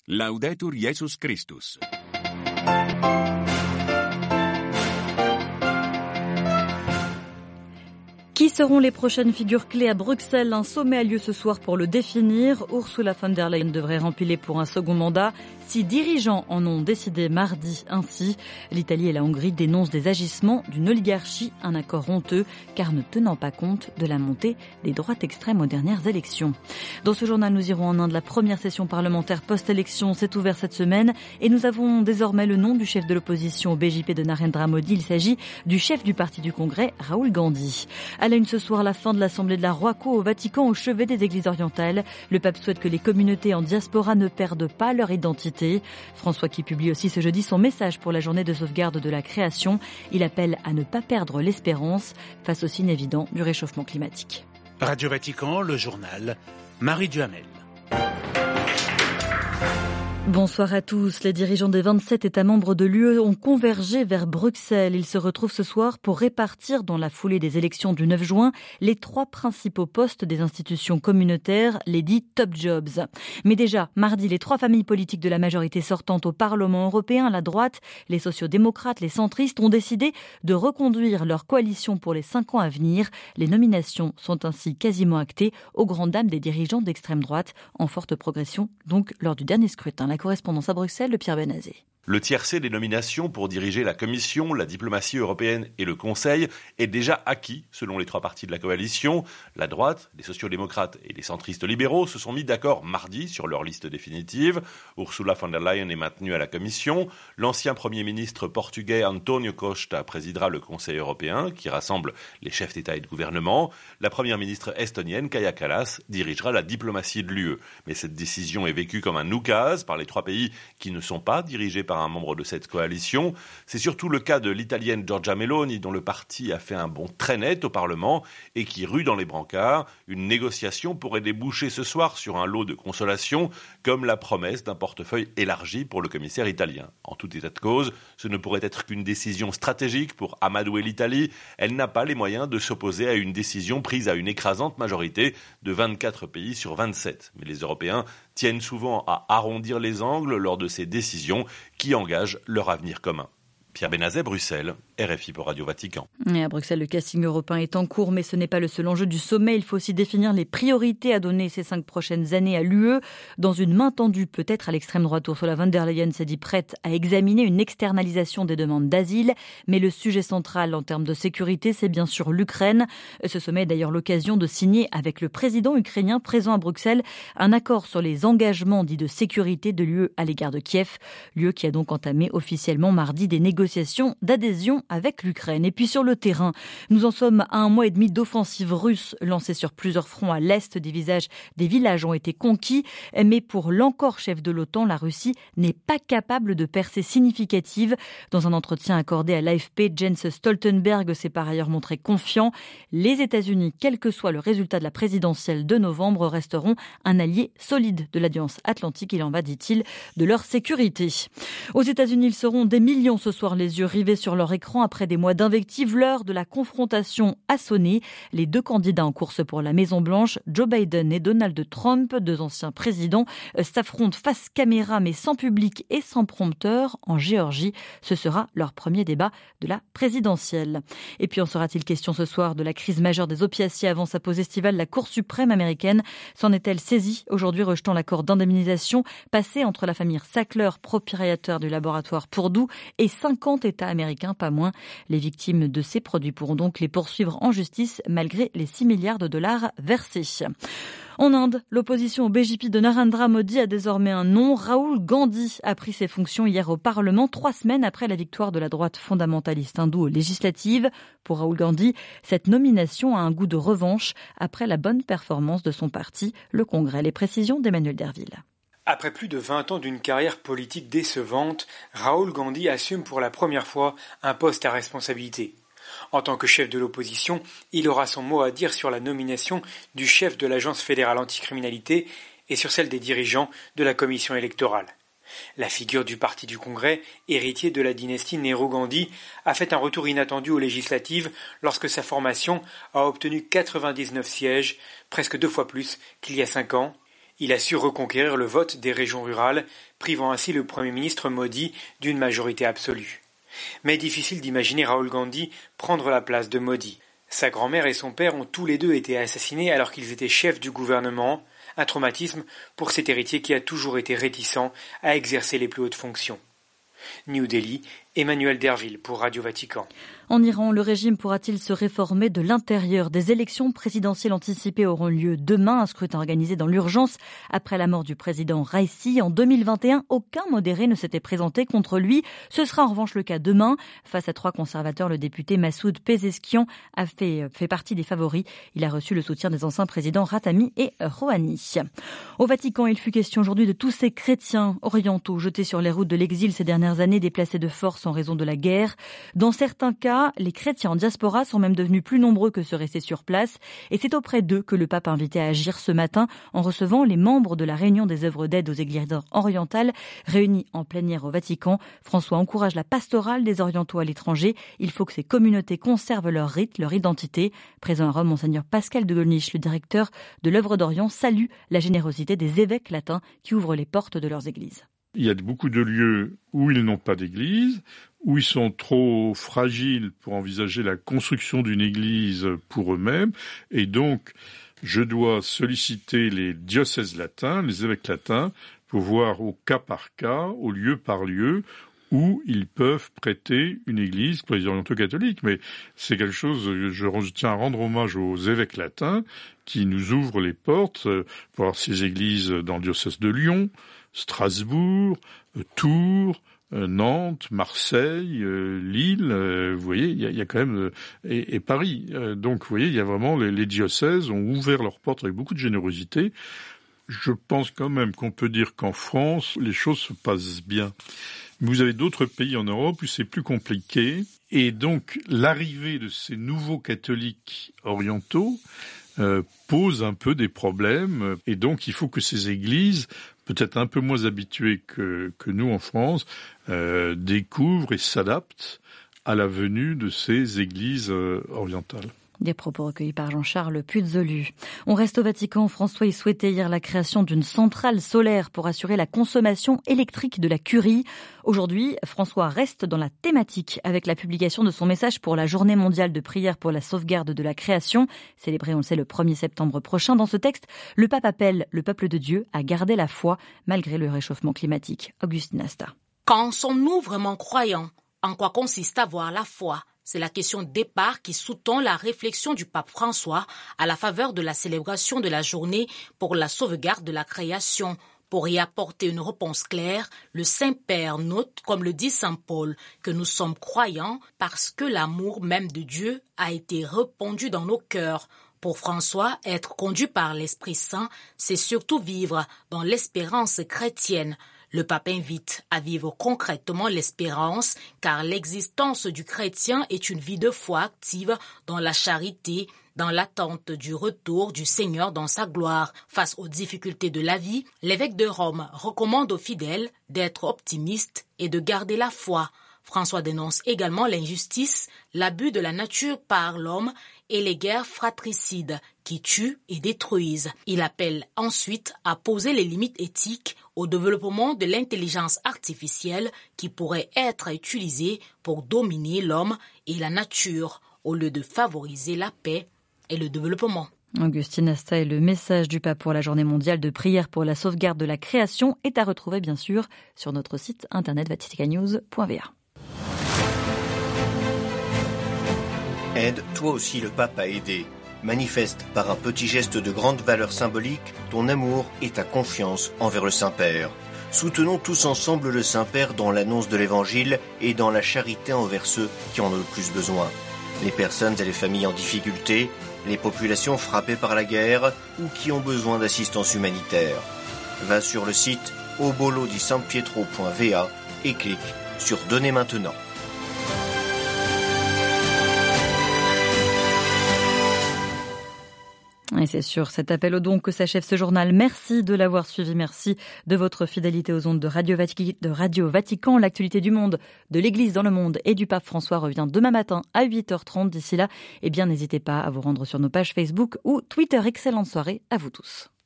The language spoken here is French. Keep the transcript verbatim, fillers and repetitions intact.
Laudetur Jesus Christus. Qui seront les prochaines figures clés à Bruxelles? Un sommet a lieu ce soir pour le définir. Ursula von der Leyen devrait rempiler pour un second mandat. Six dirigeants en ont décidé mardi ainsi. L'Italie et la Hongrie dénoncent des agissements d'une oligarchie, un accord honteux car ne tenant pas compte de la montée des droites extrêmes aux dernières élections. Dans ce journal, nous irons en Inde. La première session parlementaire post-élection s'est ouverte cette semaine et nous avons désormais le nom du chef de l'opposition au B J P de Narendra Modi. Il s'agit du chef du parti du Congrès, Rahul Gandhi. À la une ce soir, la fin de l'Assemblée de la Roaco au Vatican au chevet des églises orientales. Le pape souhaite que les communautés en diaspora ne perdent pas leur identité. François qui publie aussi ce jeudi son message pour la journée de sauvegarde de la création. Il appelle à ne pas perdre l'espérance face au signe évident du réchauffement climatique. Radio Vatican, le journal, Marie Duhamel. Bonsoir à tous. Les dirigeants des vingt-sept États membres de l'U E ont convergé vers Bruxelles. Ils se retrouvent ce soir pour répartir, dans la foulée des élections du neuf juin, les trois principaux postes des institutions communautaires, les dits top jobs. Mais déjà, mardi, les trois familles politiques de la majorité sortante au Parlement européen, la droite, les sociodémocrates, les centristes, ont décidé de reconduire leur coalition pour les cinq ans à venir. Les nominations sont ainsi quasiment actées, aux grandes dames des dirigeants d'extrême droite, en forte progression donc lors du dernier scrutin. La correspondance à Bruxelles de Pierre Benazé. Le tiercé des nominations pour diriger la Commission, la diplomatie européenne et le Conseil est déjà acquis selon les trois partis de la coalition. La droite, les sociodémocrates et les centristes libéraux se sont mis d'accord mardi sur leur liste définitive. Ursula von der Leyen est maintenue à la Commission. L'ancien Premier ministre portugais António Costa présidera le Conseil européen qui rassemble les chefs d'État et de gouvernement. La Première ministre estonienne Kaja Kallas dirigera la diplomatie de l'U E. Mais cette décision est vécue comme un oukase par les trois pays qui ne sont pas dirigés par un membre de cette coalition. C'est surtout le cas de l'italienne Giorgia Meloni, dont le parti a fait un bond très net au Parlement et qui rue dans les brancards. Une négociation pourrait déboucher ce soir sur un lot de consolation, comme la promesse d'un portefeuille élargi pour le commissaire italien. En tout état de cause, ce ne pourrait être qu'une décision stratégique pour amadouer l'Italie. Elle n'a pas les moyens de s'opposer à une décision prise à une écrasante majorité de vingt-quatre pays sur vingt-sept. Mais les Européens tiennent souvent à arrondir les angles lors de ces décisions qui engagent leur avenir commun. Pierre Benazet, Bruxelles, R F I pour Radio Vatican. Et à Bruxelles, le casting européen est en cours, mais ce n'est pas le seul enjeu du sommet. Il faut aussi définir les priorités à donner ces cinq prochaines années à l'U E. Dans une main tendue, peut-être à l'extrême droite, Ursula von der Leyen s'est dit prête à examiner une externalisation des demandes d'asile. Mais le sujet central en termes de sécurité, c'est bien sûr l'Ukraine. Ce sommet est d'ailleurs l'occasion de signer avec le président ukrainien présent à Bruxelles un accord sur les engagements dits de sécurité de l'U E à l'égard de Kiev. L'U E qui a donc entamé officiellement mardi des négociations d'adhésion avec l'Ukraine. Et puis sur le terrain, nous en sommes à un mois et demi d'offensive russe lancée sur plusieurs fronts à l'est. Des visages, des villages ont été conquis, mais pour l'encore chef de l'OTAN, la Russie n'est pas capable de percées significatives. Dans un entretien accordé à l'A F P, Jens Stoltenberg s'est par ailleurs montré confiant. Les États-Unis, quel que soit le résultat de la présidentielle de novembre, resteront un allié solide de l'Alliance Atlantique. Il en va, dit-il, de leur sécurité. Aux États-Unis, ils seront des millions ce soir, les yeux rivés sur leur écran après des mois d'invectives. L'heure de la confrontation a sonné. Les deux candidats en course pour la Maison-Blanche, Joe Biden et Donald Trump, deux anciens présidents, s'affrontent face caméra mais sans public et sans prompteur en Géorgie. Ce sera leur premier débat de la présidentielle. Et puis en sera-t-il question ce soir de la crise majeure des opiacés avant sa pause estivale? La Cour suprême américaine s'en est-elle saisie aujourd'hui, rejetant l'accord d'indemnisation passé entre la famille Sackler, propriétaire du laboratoire Purdue, et cinquante États américains, pas moins. Les victimes de ces produits pourront donc les poursuivre en justice malgré les six milliards de dollars versés. En Inde, l'opposition au B J P de Narendra Modi a désormais un nom. Rahul Gandhi a pris ses fonctions hier au Parlement, trois semaines après la victoire de la droite fondamentaliste hindoue aux législatives. Pour Rahul Gandhi, cette nomination a un goût de revanche après la bonne performance de son parti, le Congrès. Les précisions d'Emmanuel Derville. Après plus de vingt ans d'une carrière politique décevante, Rahul Gandhi assume pour la première fois un poste à responsabilité. En tant que chef de l'opposition, il aura son mot à dire sur la nomination du chef de l'Agence fédérale anticriminalité et sur celle des dirigeants de la commission électorale. La figure du parti du Congrès, héritier de la dynastie Nehru-Gandhi, a fait un retour inattendu aux législatives lorsque sa formation a obtenu quatre-vingt-dix-neuf sièges, presque deux fois plus qu'il y a cinq ans. Il a su reconquérir le vote des régions rurales, privant ainsi le Premier ministre Modi d'une majorité absolue. Mais difficile d'imaginer Rahul Gandhi prendre la place de Modi. Sa grand-mère et son père ont tous les deux été assassinés alors qu'ils étaient chefs du gouvernement, un traumatisme pour cet héritier qui a toujours été réticent à exercer les plus hautes fonctions. New Delhi, Emmanuel Derville pour Radio Vatican. En Iran, le régime pourra-t-il se réformer de l'intérieur ? Des élections présidentielles anticipées auront lieu demain, un scrutin organisé dans l'urgence après la mort du président Raisi. En deux mille vingt et un, aucun modéré ne s'était présenté contre lui. Ce sera en revanche le cas demain. Face à trois conservateurs, le député Massoud Pezeshkian a fait, fait partie des favoris. Il a reçu le soutien des anciens présidents Khatami et Rouhani. Au Vatican, il fut question aujourd'hui de tous ces chrétiens orientaux jetés sur les routes de l'exil ces dernières années, déplacés de force en raison de la guerre. Dans certains cas, les chrétiens en diaspora sont même devenus plus nombreux que ceux restés sur place. Et c'est auprès d'eux que le pape a invité à agir ce matin en recevant les membres de la réunion des œuvres d'aide aux églises orientales réunis en plénière au Vatican. François encourage la pastorale des orientaux à l'étranger. Il faut que ces communautés conservent leur rite, leur identité. Présent à Rome, Monseigneur Pascal de Golnisch, le directeur de l'œuvre d'Orient, salue la générosité des évêques latins qui ouvrent les portes de leurs églises. Il y a beaucoup de lieux où ils n'ont pas d'église, où ils sont trop fragiles pour envisager la construction d'une église pour eux-mêmes. Et donc, je dois solliciter les diocèses latins, les évêques latins, pour voir au cas par cas, au lieu par lieu, où ils peuvent prêter une église pour les orientaux catholiques. Mais c'est quelque chose, je tiens à rendre hommage aux évêques latins qui nous ouvrent les portes pour avoir ces églises dans le diocèse de Lyon, Strasbourg, Tours, Nantes, Marseille, Lille, vous voyez, il y a, il y a quand même, et, et Paris. Donc, vous voyez, il y a vraiment, les, les diocèses ont ouvert leurs portes avec beaucoup de générosité. Je pense quand même qu'on peut dire qu'en France, les choses se passent bien. Vous avez d'autres pays en Europe où c'est plus compliqué. Et donc, l'arrivée de ces nouveaux catholiques orientaux euh, pose un peu des problèmes. Et donc, il faut que ces églises, peut-être un peu moins habituées que, que nous en France, euh, découvrent et s'adaptent à la venue de ces églises euh, orientales. Des propos recueillis par Jean-Charles Puzolu. On reste au Vatican. François y souhaitait hier la création d'une centrale solaire pour assurer la consommation électrique de la Curie. Aujourd'hui, François reste dans la thématique avec la publication de son message pour la Journée mondiale de prière pour la sauvegarde de la création, célébrée, on le sait, le premier septembre prochain. Dans ce texte, le pape appelle le peuple de Dieu à garder la foi malgré le réchauffement climatique. Augustine Asta. Quand sommes-nous vraiment croyants ? En quoi consiste avoir la foi ? C'est la question de départ qui sous-tend la réflexion du pape François à la faveur de la célébration de la journée pour la sauvegarde de la création. Pour y apporter une réponse claire, le Saint-Père note, comme le dit Saint Paul, que nous sommes croyants parce que l'amour même de Dieu a été répandu dans nos cœurs. Pour François, être conduit par l'Esprit Saint, c'est surtout vivre dans l'espérance chrétienne. Le pape invite à vivre concrètement l'espérance, car l'existence du chrétien est une vie de foi active dans la charité, dans l'attente du retour du Seigneur dans sa gloire. Face aux difficultés de la vie, l'évêque de Rome recommande aux fidèles d'être optimistes et de garder la foi. François dénonce également l'injustice, l'abus de la nature par l'homme et les guerres fratricides qui tuent et détruisent. Il appelle ensuite à poser les limites éthiques au développement de l'intelligence artificielle qui pourrait être utilisée pour dominer l'homme et la nature au lieu de favoriser la paix et le développement. Augustine Asta et le message du pape pour la journée mondiale de prière pour la sauvegarde de la création est à retrouver bien sûr sur notre site internet vaticanews point v a. Aide toi aussi le pape à aider. Manifeste par un petit geste de grande valeur symbolique ton amour et ta confiance envers le Saint-Père. Soutenons tous ensemble le Saint-Père dans l'annonce de l'Évangile et dans la charité envers ceux qui en ont le plus besoin. Les personnes et les familles en difficulté, les populations frappées par la guerre ou qui ont besoin d'assistance humanitaire. Va sur le site obolo di san pietro point v a et clique sur Donner maintenant. Et c'est sur cet appel au don que s'achève ce journal. Merci de l'avoir suivi. Merci de votre fidélité aux ondes de Radio, Vati- de Radio Vatican. L'actualité du monde, de l'Église dans le monde et du pape François revient demain matin à huit heures trente. D'ici là, eh bien, n'hésitez pas à vous rendre sur nos pages Facebook ou Twitter. Excellente soirée à vous tous.